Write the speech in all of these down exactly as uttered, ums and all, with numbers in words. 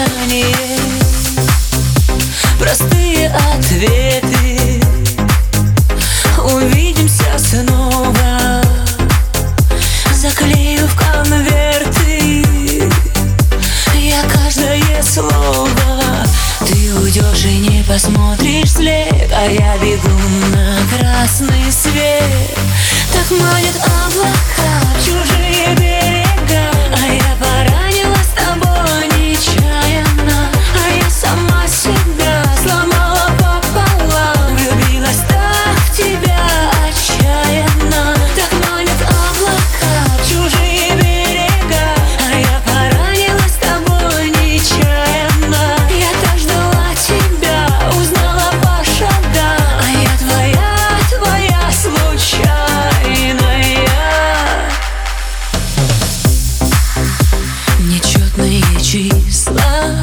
желание, простые ответы. Увидимся снова, заклею в конверты я каждое слово. Ты уйдешь и не посмотришь вслед, а я бегу на красный свет. Так манят облака в чужие берега, а я поранилась тобой нечаянно, а я сама себя сломала пополам. Влюбилась так в тебя отчаянно. Так манят облака в чужие берега, а я поранилась тобой нечаянно. Я так ждала тебя, узнала по шагам, а я твоя, твоя случайная. Нечетные числа,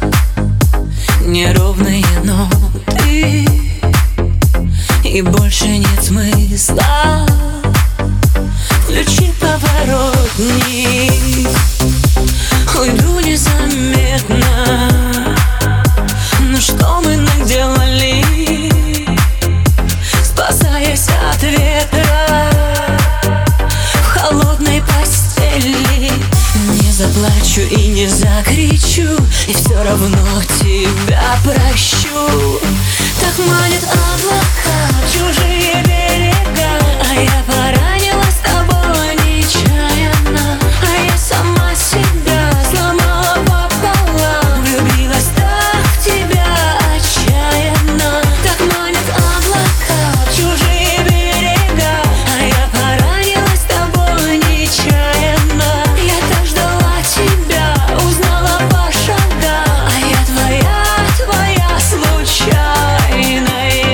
неровные ноты, и больше нет смысла. Включи поворотник, уйду незаметно. Ну что мы наделали, спасаясь от ветра в холодной постели? Не заплачу и не закричу, и все равно тебя прощу. Так манят облака в чужие берега, а я поранилась тобой нечаянно, а я сама себя сломала пополам. Влюбилась так в тебя отчаянно. Так манят облака в чужие берега, а я поранилась тобой нечаянно. Я так ждала тебя, узнала по шагам, а я твоя, твоя случайная.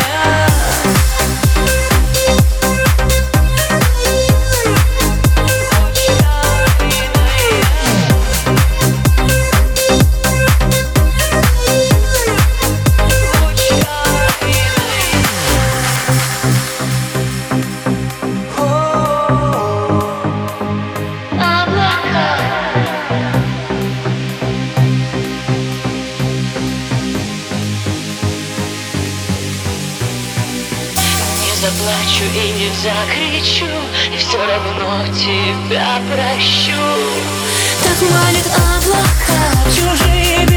Заплачу и не закричу, и все равно тебя прощу. Так манят облака в чужие